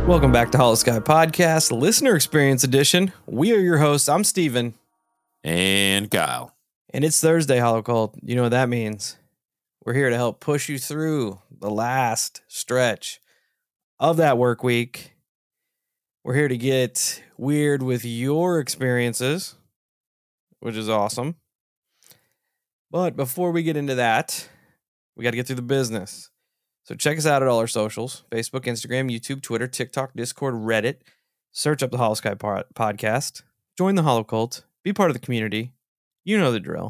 Welcome back to Hollow Sky Podcast, Listener Experience Edition. We are your hosts. I'm Steven. And Kyle. And it's Thursday, Hollow Cult. You know what that means. We're here to help push you through the last stretch of that work week. We're here to get weird with your experiences, which is awesome. But before we get into that, we got to get through the business. So check us out at all our socials: Facebook, Instagram, YouTube, Twitter, TikTok, Discord, Reddit. Search up the Hollow Sky Podcast. Join the Hollow Cult. Be part of the community. You know the drill.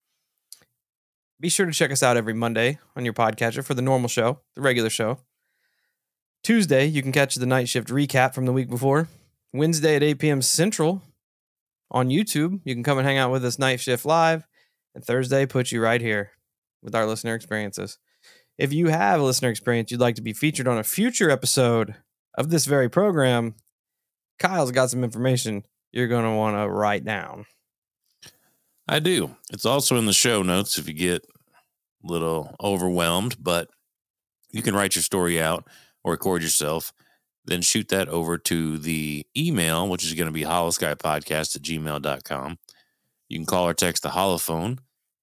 Be sure to check us out every Monday on your podcatcher for the normal show, the regular show. Tuesday, you can catch the night shift recap from the week before. Wednesday at 8 p.m. Central on YouTube, you can come and hang out with us night shift live. And Thursday puts you right here with our listener experiences. If you have a listener experience you'd like to be featured on a future episode of this very program, Kyle's got some information you're going to want to write down. I do. It's also in the show notes if you get a little overwhelmed, but you can write your story out or record yourself, then shoot that over to the email, which is going to be hollowskypodcast@gmail.com. You can call or text the Holophone,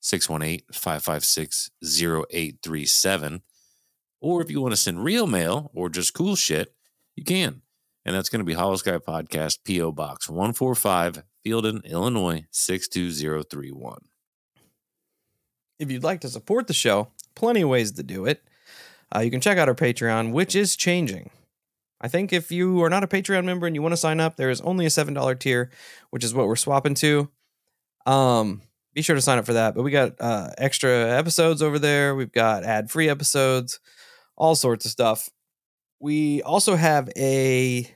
618-556-0837. Or if you want to send real mail or just cool shit, you can. And that's going to be Hollow Sky Podcast, P.O. Box 145, Fielden, Illinois, 62031. If you'd like to support the show, plenty of ways to do it. You can check out our Patreon, which is changing. I think if you are not a Patreon member and you want to sign up, there is only a $7 tier, which is what we're swapping to. Be sure to sign up for that. But we got extra episodes over there. We've got ad-free episodes, all sorts of stuff. We also have a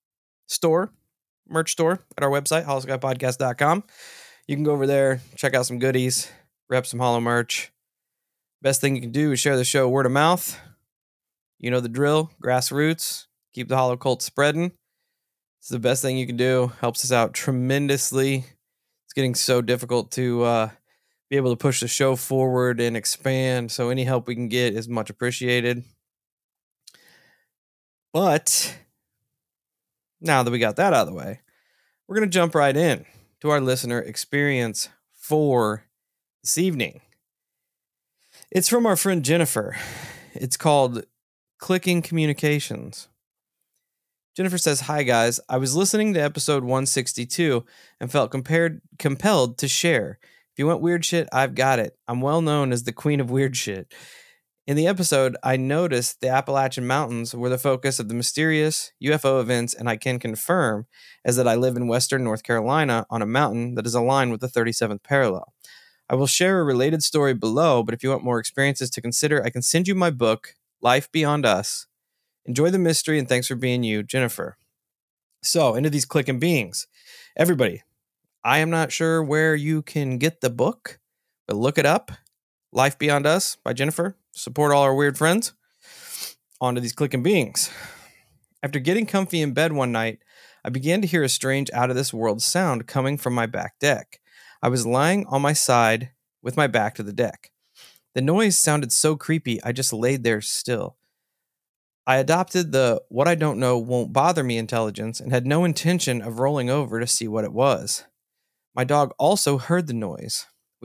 merch store at our website, hollowskypodcast.com. You can go over there, check out some goodies, rep some Hollow merch. Best thing you can do is share the show word of mouth. You know the drill, grassroots. Keep the Hollow Cult spreading. It's the best thing you can do. Helps us out tremendously. It's getting so difficult to be able to push the show forward and expand. So any help we can get is much appreciated. But now that we got that out of the way, we're going to jump right in to our listener experience for this evening. It's from our friend Jennifer. It's called Clicking Communications. Jennifer says, "Hi guys, I was listening to episode 162 and felt compelled to share. If you want weird shit, I've got it. I'm well known as the queen of weird shit. In the episode, I noticed the Appalachian Mountains were the focus of the mysterious UFO events, and I can confirm as that I live in western North Carolina on a mountain that is aligned with the 37th parallel. I will share a related story below, but if you want more experiences to consider, I can send you my book, Life Beyond Us. Enjoy the mystery, and thanks for being you, Jennifer." So, into these clicking beings. Everybody, I am not sure where you can get the book, but look it up. Life Beyond Us by Jennifer. Support all our weird friends. On to these clicking beings. After getting comfy in bed one night, I began to hear a strange out-of-this-world sound coming from my back deck. I was lying on my side with my back to the deck. The noise sounded so creepy, I just laid there still. I adopted the what I don't know won't bother me intelligence and had no intention of rolling over to see what it was. My dog also heard the noise.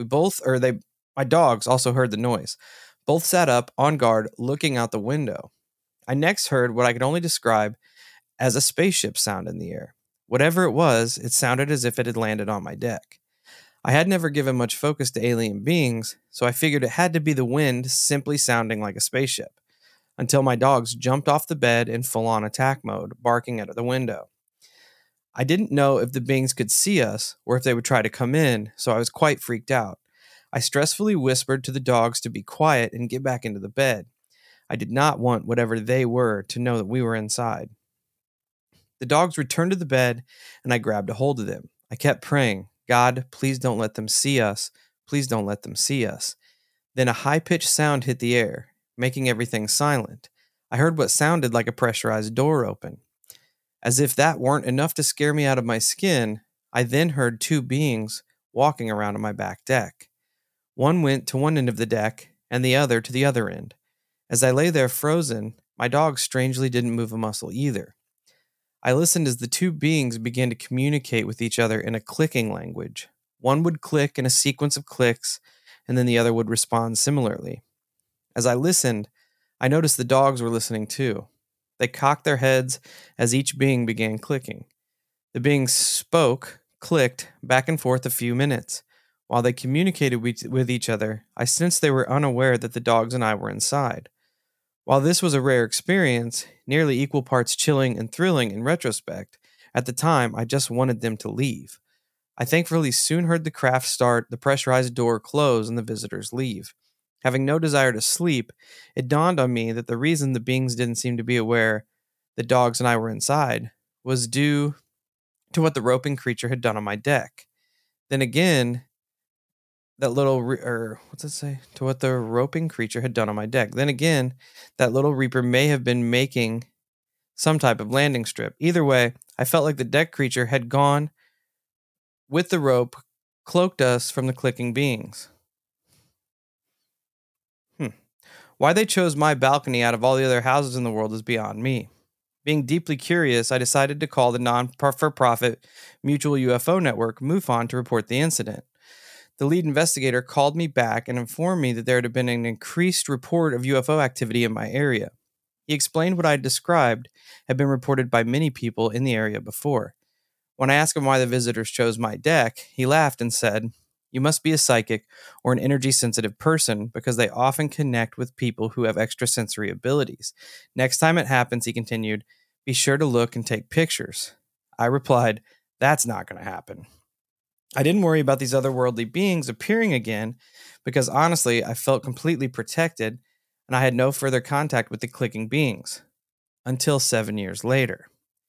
My dogs also heard the noise. Both sat up on guard, looking out the window. I next heard what I could only describe as a spaceship sound in the air. Whatever it was, it sounded as if it had landed on my deck. I had never given much focus to alien beings, so I figured it had to be the wind simply sounding like a spaceship, until my dogs jumped off the bed in full-on attack mode, barking out of the window. I didn't know if the beings could see us or if they would try to come in, so I was quite freaked out. I stressfully whispered to the dogs to be quiet and get back into the bed. I did not want whatever they were to know that we were inside. The dogs returned to the bed, and I grabbed a hold of them. I kept praying, "God, please don't let them see us. Please don't let them see us." Then a high-pitched sound hit the air, making everything silent. I heard what sounded like a pressurized door open. As if that weren't enough to scare me out of my skin, I then heard two beings walking around on my back deck. One went to one end of the deck, and the other to the other end. As I lay there frozen, my dog strangely didn't move a muscle either. I listened as the two beings began to communicate with each other in a clicking language. One would click in a sequence of clicks, and then the other would respond similarly. As I listened, I noticed the dogs were listening too. They cocked their heads as each being began clicking. The beings spoke, clicked back and forth a few minutes. While they communicated with each other, I sensed they were unaware that the dogs and I were inside. While this was a rare experience, nearly equal parts chilling and thrilling in retrospect, at the time I just wanted them to leave. I thankfully soon heard the craft start, the pressurized door close, and the visitors leave. Having no desire to sleep, it dawned on me that the reason the beings didn't seem to be aware the dogs and I were inside was due to what the roping creature had done on my deck. Then again, that little or what's it say? To what the roping creature had done on my deck. Then again, that little reaper may have been making some type of landing strip. Either way, I felt like the deck creature had gone with the rope, cloaked us from the clicking beings. Why they chose my balcony out of all the other houses in the world is beyond me. Being deeply curious, I decided to call the non-for-profit Mutual UFO Network, MUFON, to report the incident. The lead investigator called me back and informed me that there had been an increased report of UFO activity in my area. He explained what I had described had been reported by many people in the area before. When I asked him why the visitors chose my deck, he laughed and said, "You must be a psychic or an energy sensitive person because they often connect with people who have extrasensory abilities. Next time it happens," he continued, "be sure to look and take pictures." I replied, "That's not going to happen." I didn't worry about these otherworldly beings appearing again because honestly, I felt completely protected and I had no further contact with the clicking beings until 7 years later.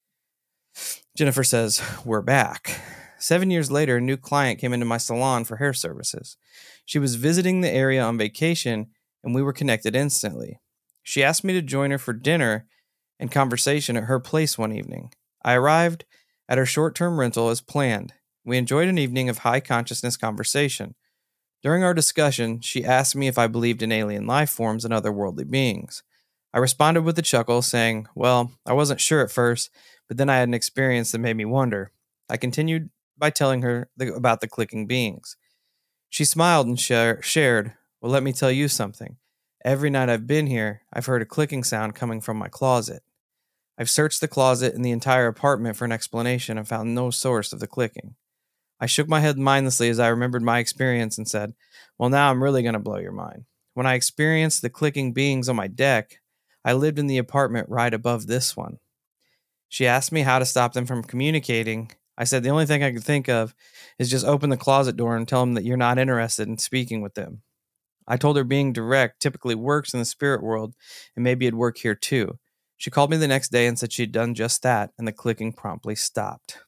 Jennifer says, "We're back." 7 years later, a new client came into my salon for hair services. She was visiting the area on vacation, and we were connected instantly. She asked me to join her for dinner and conversation at her place one evening. I arrived at her short-term rental as planned. We enjoyed an evening of high consciousness conversation. During our discussion, she asked me if I believed in alien life forms and otherworldly beings. I responded with a chuckle, saying, "Well, I wasn't sure at first, but then I had an experience that made me wonder." I continued by telling her about the clicking beings. She smiled and shared, "Well, let me tell you something. Every night I've been here, I've heard a clicking sound coming from my closet. I've searched the closet and the entire apartment for an explanation and found no source of the clicking." I shook my head mindlessly as I remembered my experience and said, "Well, now I'm really going to blow your mind. When I experienced the clicking beings on my deck, I lived in the apartment right above this one." She asked me how to stop them from communicating. I said the only thing I could think of is just open the closet door and tell them that you're not interested in speaking with them. I told her being direct typically works in the spirit world and maybe it'd work here too. She called me the next day and said she'd done just that, and the clicking promptly stopped.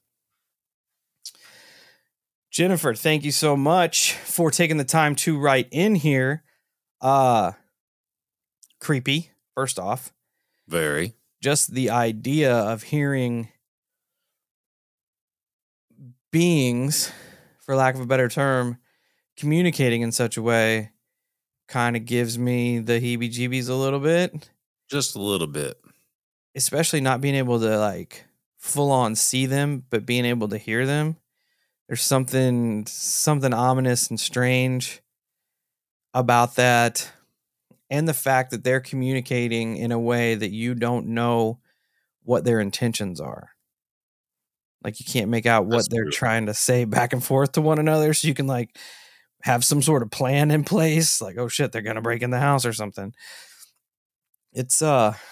Jennifer, thank you so much for taking the time to write in here. Creepy, first off. Very. Just the idea of hearing beings, for lack of a better term, communicating in such a way kind of gives me the heebie-jeebies a little bit. Just a little bit. Especially not being able to like full on see them, but being able to hear them. There's something ominous and strange about that. And the fact that they're communicating in a way that you don't know what their intentions are. Like you can't make out what That's they're true. trying to say back and forth to one another. So you can like have some sort of plan in place. Like, oh shit, they're gonna break in the house or something. It's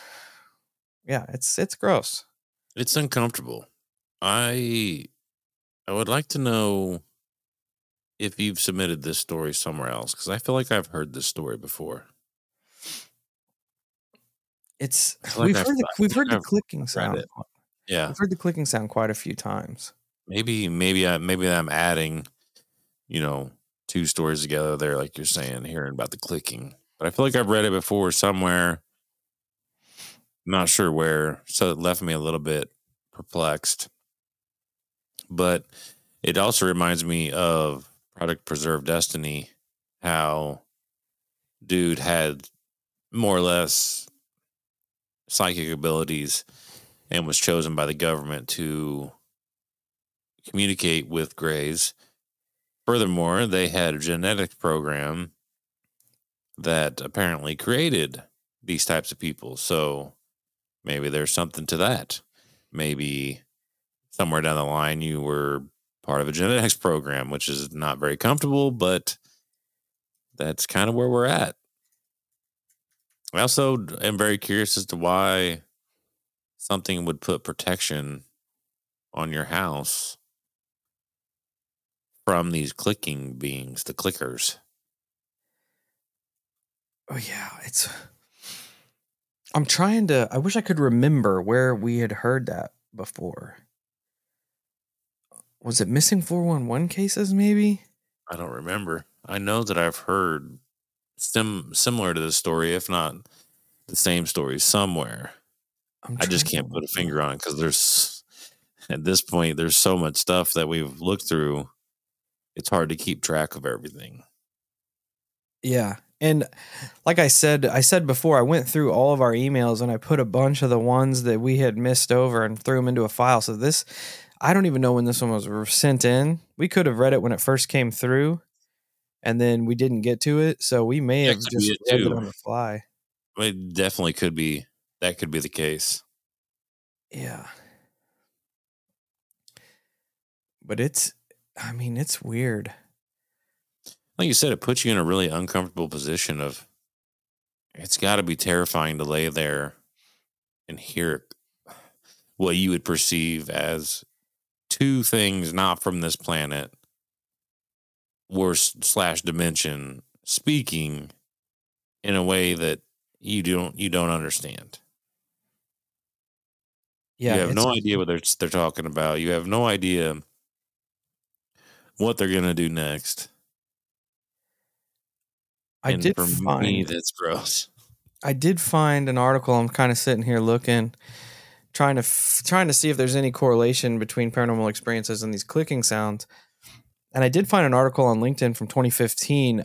it's gross. It's uncomfortable. I would like to know if you've submitted this story somewhere else, because I feel like I've heard this story before. It's I feel like we've heard the I've clicking read sound. it. Yeah. We've heard the clicking sound quite a few times. Maybe I'm adding, you know, two stories together there, like you're saying, hearing about the clicking. But I feel like I've read it before somewhere. Not sure where, so it left me a little bit perplexed. But it also reminds me of Product Preserve Destiny, how dude had more or less psychic abilities and was chosen by the government to communicate with Greys. Furthermore, they had a genetics program that apparently created these types of people. So maybe there's something to that. Maybe somewhere down the line you were part of a genetics program, which is not very comfortable, but that's kind of where we're at. I also am very curious as to why something would put protection on your house from these clicking beings, the clickers. Oh yeah, I wish I could remember where we had heard that before. Was it missing 411 cases maybe? I don't remember. I know that I've heard similar to this story, if not the same story somewhere. I just can't put a finger on it because there's, at this point, there's so much stuff that we've looked through. It's hard to keep track of everything. Yeah. And like I said before, I went through all of our emails and I put a bunch of the ones that we had missed over and threw them into a file. So this, I don't even know when this one was sent in. We could have read it when it first came through and then we didn't get to it. So we may have just read it on the fly. It definitely could be. That could be the case. Yeah. But it's weird. Like you said, it puts you in a really uncomfortable position of, it's got to be terrifying to lay there and hear what you would perceive as two things not from this planet or / dimension speaking in a way that you don't understand. Yeah, you have no idea what they're talking about. You have no idea what they're gonna do next. Me, that's gross. I did find an article. I'm kind of sitting here looking, trying to see if there's any correlation between paranormal experiences and these clicking sounds. And I did find an article on LinkedIn from 2015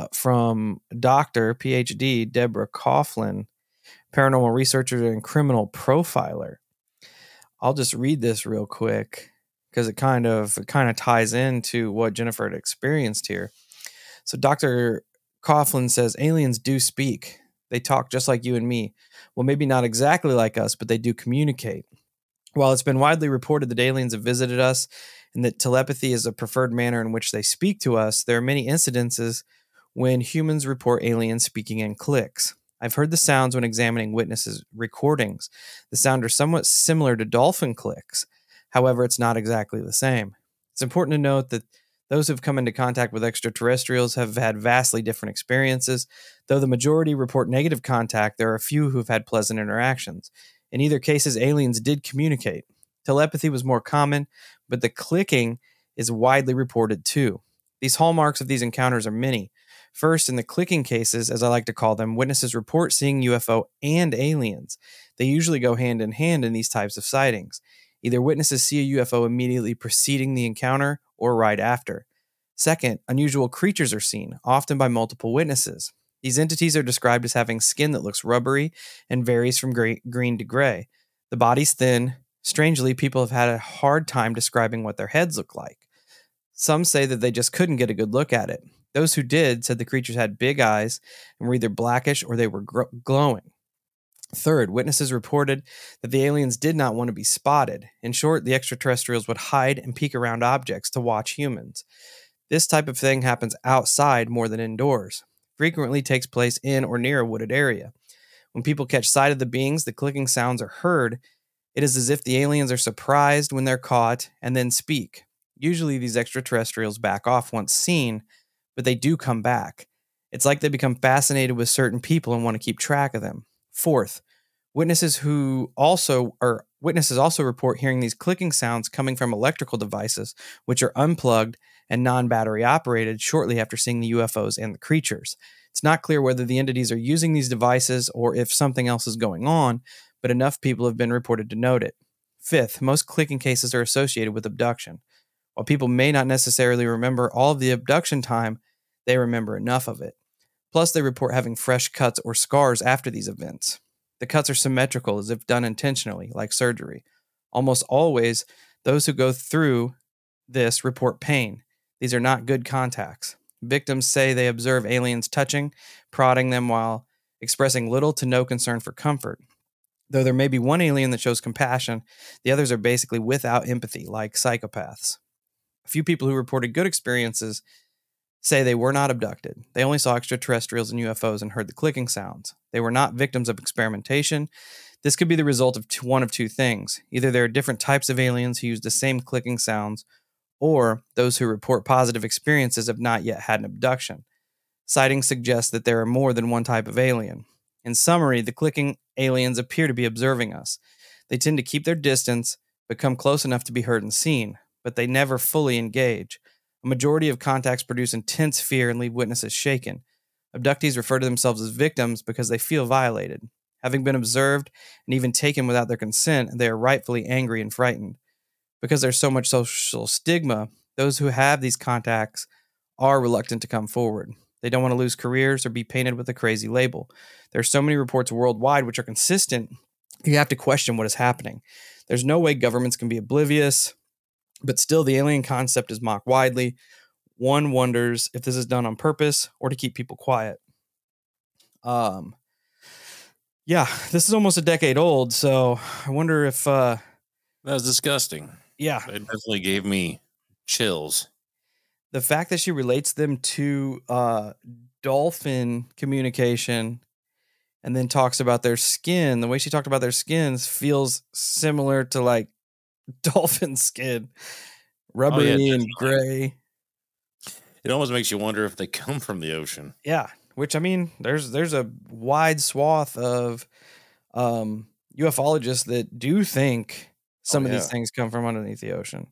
from Dr. PhD Deborah Coughlin, paranormal researcher and criminal profiler. I'll just read this real quick because it kind of ties into what Jennifer had experienced here. So Dr. Coughlin says aliens do speak. They talk just like you and me. Well, maybe not exactly like us, but they do communicate. While it's been widely reported that aliens have visited us and that telepathy is a preferred manner in which they speak to us, there are many incidences when humans report aliens speaking in clicks. I've heard the sounds when examining witnesses' recordings. The sound are somewhat similar to dolphin clicks. However, it's not exactly the same. It's important to note that those who've come into contact with extraterrestrials have had vastly different experiences. Though the majority report negative contact, there are a few who've had pleasant interactions. In either cases, aliens did communicate. Telepathy was more common, but the clicking is widely reported too. These hallmarks of these encounters are many. First, in the clicking cases, as I like to call them, witnesses report seeing UFO and aliens. They usually go hand in hand in these types of sightings. Either witnesses see a UFO immediately preceding the encounter or right after. Second, unusual creatures are seen, often by multiple witnesses. These entities are described as having skin that looks rubbery and varies from green to gray. The body's thin. Strangely, people have had a hard time describing what their heads look like. Some say that they just couldn't get a good look at it. Those who did said the creatures had big eyes and were either blackish or they were glowing. Third, witnesses reported that the aliens did not want to be spotted. In short, the extraterrestrials would hide and peek around objects to watch humans. This type of thing happens outside more than indoors. Frequently takes place in or near a wooded area. When people catch sight of the beings, the clicking sounds are heard. It is as if the aliens are surprised when they're caught and then speak. Usually these extraterrestrials back off once seen, but they do come back. It's like they become fascinated with certain people and want to keep track of them. Fourth, witnesses also report hearing these clicking sounds coming from electrical devices, which are unplugged and non-battery operated shortly after seeing the UFOs and the creatures. It's not clear whether the entities are using these devices or if something else is going on, but enough people have been reported to note it. Fifth, most clicking cases are associated with abduction. While people may not necessarily remember all of the abduction time, they remember enough of it. Plus, they report having fresh cuts or scars after these events. The cuts are symmetrical, as if done intentionally, like surgery. Almost always, those who go through this report pain. These are not good contacts. Victims say they observe aliens touching, prodding them while expressing little to no concern for comfort. Though there may be one alien that shows compassion, the others are basically without empathy, like psychopaths. A few people who reported good experiences say they were not abducted. They only saw extraterrestrials and UFOs and heard the clicking sounds. They were not victims of experimentation. This could be the result of one of two things. Either there are different types of aliens who use the same clicking sounds, or those who report positive experiences have not yet had an abduction. Sightings suggest that there are more than one type of alien. In summary, the clicking aliens appear to be observing us. They tend to keep their distance, become close enough to be heard and seen, but they never fully engage. A majority of contacts produce intense fear and leave witnesses shaken. Abductees refer to themselves as victims because they feel violated. Having been observed and even taken without their consent, they are rightfully angry and frightened. Because there's so much social stigma, those who have these contacts are reluctant to come forward. They don't want to lose careers or be painted with a crazy label. There are so many reports worldwide which are consistent, you have to question what is happening. There's no way governments can be oblivious, but still, the alien concept is mocked widely. One wonders if this is done on purpose or to keep people quiet. Yeah, this is almost a decade old, so I wonder if, That was disgusting. yeah, It definitely gave me chills. the fact that she relates them to dolphin communication and then talks about their skin, the way she talked about their skins feels similar to like dolphin skin, rubbery and gray. It almost makes you wonder if they come from the ocean. Yeah, which I mean, there's a wide swath of ufologists that do think some of these things come from underneath the ocean.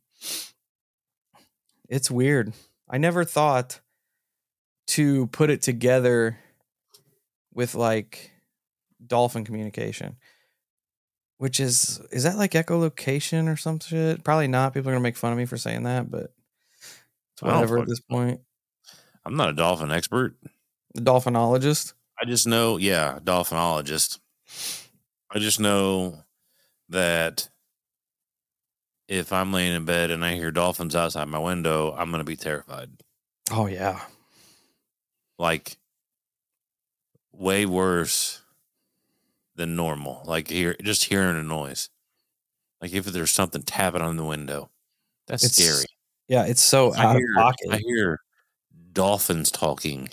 It's weird. I never thought to put it together with like dolphin communication, which is that like echolocation or some shit? Probably not. People are gonna make fun of me for saying that, but it's whatever at this point. I'm not a dolphin expert. The dolphinologist. I just know, dolphinologist. I just know that if I'm laying in bed and I hear dolphins outside my window, I'm going to be terrified. Oh, yeah. Like, way worse than normal. Like, just hearing a noise. Like, if there's something tapping on the window. That's scary. Yeah, it's so out of pocket. I hear dolphins talking.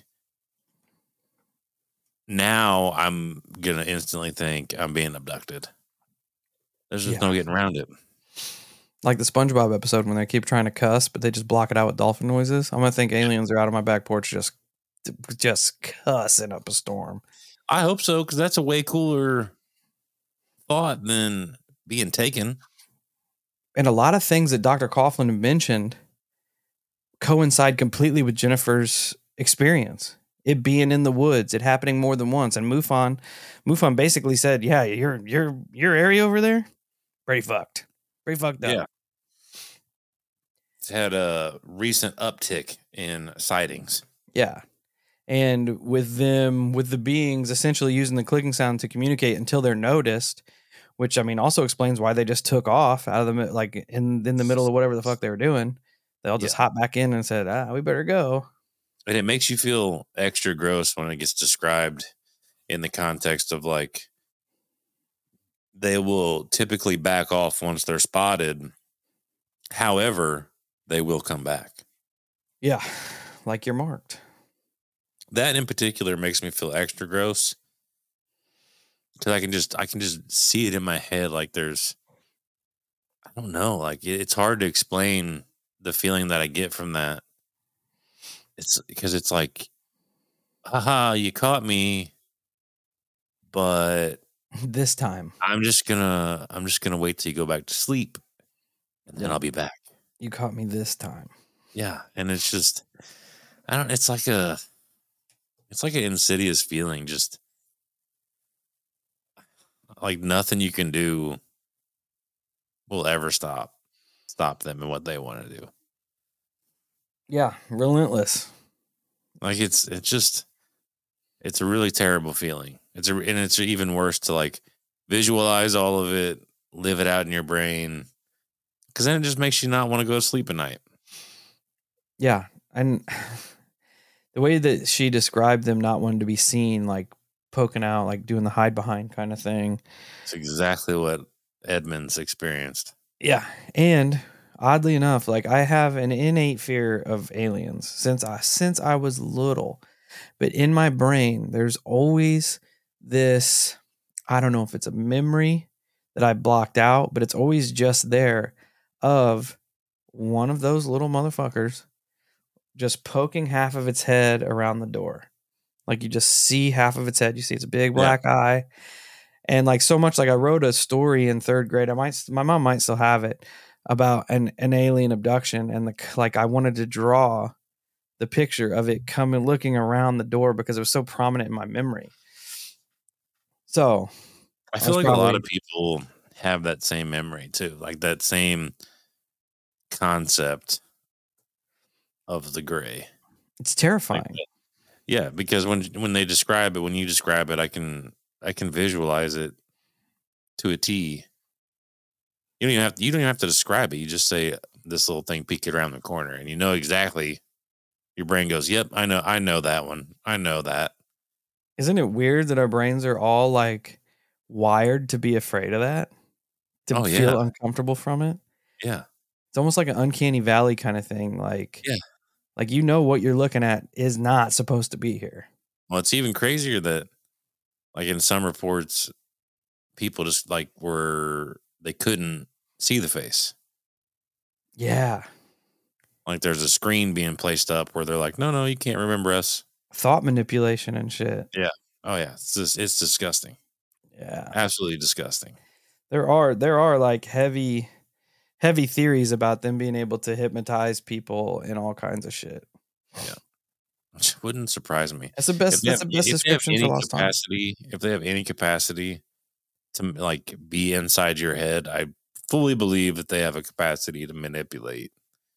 Now I'm going to instantly think I'm being abducted. There's just no getting around it. Like the SpongeBob episode when they keep trying to cuss, but they just block it out with dolphin noises. I'm going to think aliens are out on my back porch just cussing up a storm. I hope so, because that's a way cooler thought than being taken. And a lot of things that Dr. Coughlin mentioned coincide completely with Jennifer's experience. It being in the woods, it happening more than once. And MUFON basically said, yeah, your area over there, pretty fucked. Pretty fucked up. Yeah. It's had a recent uptick in sightings. Yeah. And with the beings essentially using the clicking sound to communicate until they're noticed, which I mean also explains why they just took off out of the like in the middle of whatever the fuck they were doing. They all just hopped back in and said, we better go. And it makes you feel extra gross when it gets described in the context of like they will typically back off once they're spotted. However, they will come back. Yeah, like you're marked. That in particular makes me feel extra gross because I can just see it in my head. Like there's, I don't know, like it's hard to explain the feeling that I get from that. It's because it's like, haha, you caught me, but this time I'm just gonna wait till you go back to sleep, and then I'll be back. You caught me this time. Yeah, and it's just, it's like an insidious feeling, just like nothing you can do will ever stop them and what they want to do. Yeah, relentless. Like it's a really terrible feeling. It's even worse to like visualize all of it, live it out in your brain, because then it just makes you not want to go to sleep at night. Yeah. And the way that she described them not wanting to be seen, like poking out, like doing the hide behind kind of thing. It's exactly what Edmonds experienced. Yeah. And oddly enough, like I have an innate fear of aliens since I was little. But in my brain, there's always this, I don't know if it's a memory that I blocked out, but it's always just there of one of those little motherfuckers just poking half of its head around the door. Like you just see half of its head. You see its big black eye. And like so much, like I wrote a story in 3rd grade. My mom might still have it about an alien abduction. And like I wanted to draw the picture of it coming, looking around the door because it was so prominent in my memory. So I feel like a lot of people have that same memory too, like that same concept of the gray. It's terrifying. Like, yeah, because when they describe it, when you describe it, I can visualize it to a T. You don't even have to describe it. You just say this little thing peeking around the corner, and you know exactly. Your brain goes, "Yep, I know that one. I know that." Isn't it weird that our brains are all like wired to be afraid of that? To feel uncomfortable from it? Yeah. It's almost like an uncanny valley kind of thing. Like, yeah. Like you know what you're looking at is not supposed to be here. Well, it's even crazier that like in some reports, people just like they couldn't see the face. Yeah. Like there's a screen being placed up where they're like, no, you can't remember us. Thought manipulation and shit. Yeah. Oh yeah. It's disgusting. Yeah. Absolutely disgusting. There are like heavy theories about them being able to hypnotize people and all kinds of shit. Yeah. Which wouldn't surprise me. That's the best description for lost time. If they have any capacity to like be inside your head, I fully believe that they have a capacity to manipulate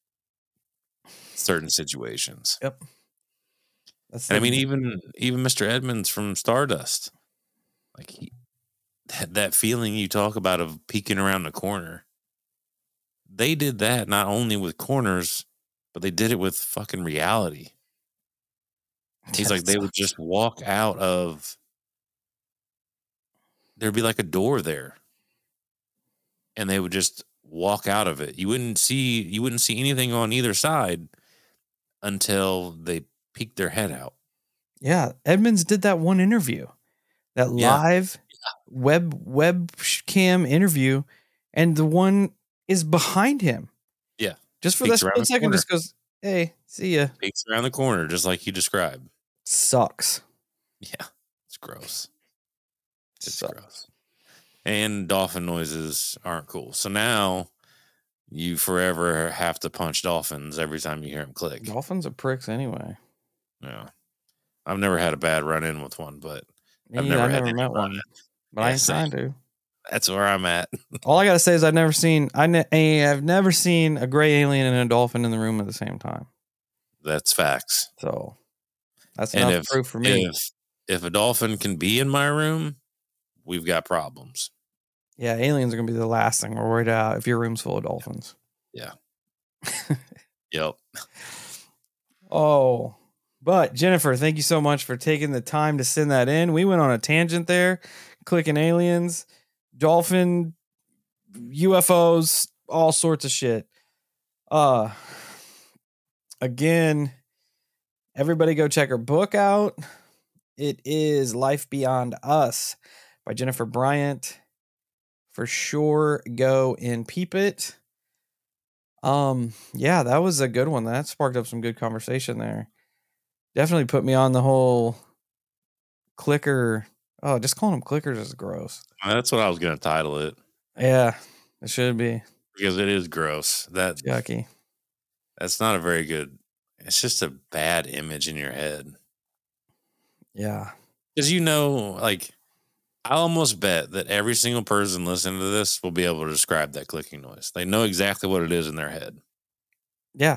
certain situations. Yep. And I mean, even Mr. Edmonds from Stardust, like that feeling you talk about of peeking around the corner, they did that not only with corners, but they did it with fucking reality. He's like, they would just walk out of, there'd be like a door there, and they would just walk out of it. You wouldn't see anything on either side until they peeked their head out. Yeah, Edmonds did that one interview, that live webcam interview, and the one is behind him. Yeah, just for that split second, just goes, "Hey, see ya." Peeks around the corner, just like you described. Sucks. Yeah, it's gross. It's gross. And dolphin noises aren't cool. So now you forever have to punch dolphins every time you hear them click. Dolphins are pricks anyway. Yeah. I've never had a bad run in with one, but I've never met one. But I ain't trying to. That's where I'm at. All I gotta say is I've never seen a gray alien and a dolphin in the room at the same time. That's facts. So that's enough proof for me. If a dolphin can be in my room, we've got problems. Yeah, aliens are gonna be the last thing we're worried about if your room's full of dolphins. Yeah. Yep. Oh, but Jennifer, thank you so much for taking the time to send that in. We went on a tangent there, clicking aliens, dolphin, UFOs, all sorts of shit. Again, everybody go check her book out. It is Life Beyond Us by Jennifer Bryant. For sure, go and peep it. Yeah, that was a good one. That sparked up some good conversation there. Definitely put me on the whole clicker. Oh, just calling them clickers is gross. That's what I was going to title it. Yeah, it should be. Because it is gross. That's yucky. That's not a very good. It's just a bad image in your head. Yeah. Because like, I almost bet that every single person listening to this will be able to describe that clicking noise. They know exactly what it is in their head. Yeah.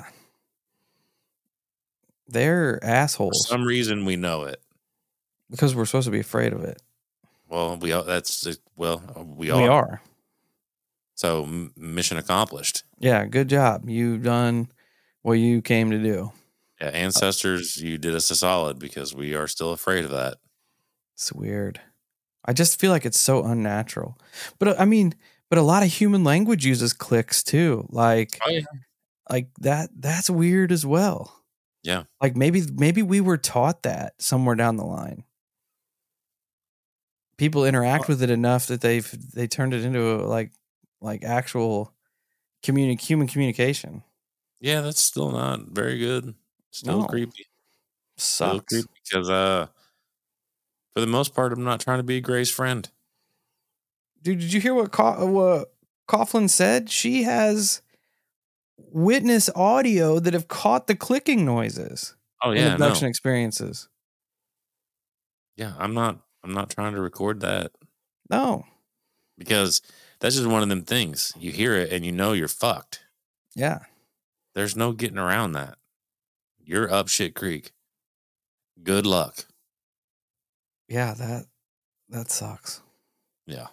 They're assholes. For some reason, we know it. Because we're supposed to be afraid of it. Well, we We are. So mission accomplished. Yeah, good job. You've done what you came to do. Yeah, ancestors, you did us a solid because we are still afraid of that. It's weird. I just feel like it's so unnatural. But I mean, but a lot of human language uses clicks too. Like, Oh, yeah. like that's weird as well. Yeah. Like maybe we were taught that somewhere down the line. People interact with it enough that they turned it into like actual human communication. Yeah, that's still not very good. Still No. creepy. Sucks. Still creepy because for the most part, I'm not trying to be Gray's friend. Dude, did you hear what Coughlin said? She has witness audio that have caught the clicking noises. Oh in yeah, abduction experiences. Yeah, I'm not trying to record that. No. Because that's just one of them things. You hear it and you know you're fucked. Yeah. There's no getting around that. You're up shit creek. Good luck. Yeah, that sucks. Yeah.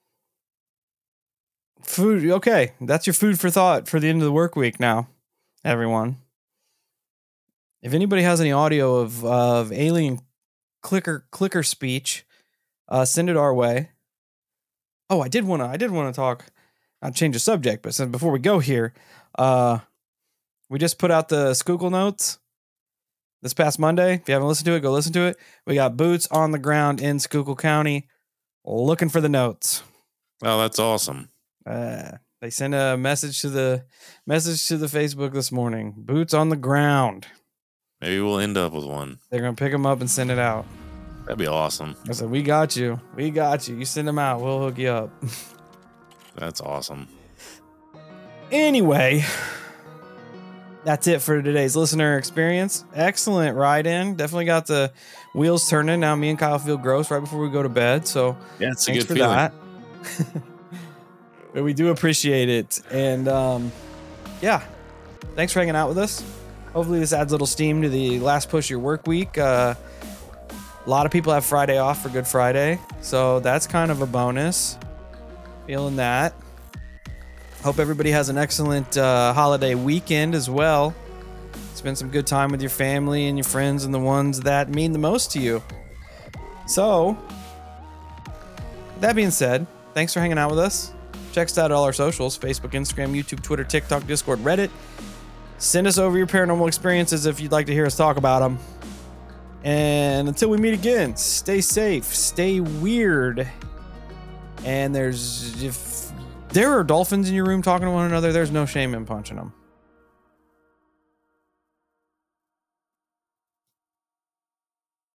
Food. Okay, that's your food for thought for the end of the work week now, everyone. If anybody has any audio of alien clicker speech, send it our way. Oh, I did want to talk. Not change the subject, but before we go here, we just put out the Schuylkill notes this past Monday. If you haven't listened to it, go listen to it. We got boots on the ground in Schuylkill County, looking for the notes. Oh, that's awesome. They sent a message to the Facebook this morning. Boots on the ground. Maybe we'll end up with one. They're gonna pick them up and send it out. That'd be awesome. I said, we got you. You send them out. We'll hook you up. That's awesome. Anyway, that's it for today's listener experience. Excellent write-in. Definitely got the wheels turning. Now me and Kyle feel gross right before we go to bed. So yeah, it's thanks a good for feeling. that. But we do appreciate it. And yeah, thanks for hanging out with us. Hopefully this adds a little steam to the last push of your work week. A lot of people have Friday off for Good Friday. So that's kind of a bonus. Feeling that. Hope everybody has an excellent holiday weekend as well. Spend some good time with your family and your friends and the ones that mean the most to you. So, that being said, thanks for hanging out with us. Check us out all our socials: Facebook, Instagram, YouTube, Twitter, TikTok, Discord, Reddit. Send us over your paranormal experiences if you'd like to hear us talk about them. And until we meet again, stay safe, stay weird. And if there are dolphins in your room talking to one another, there's no shame in punching them.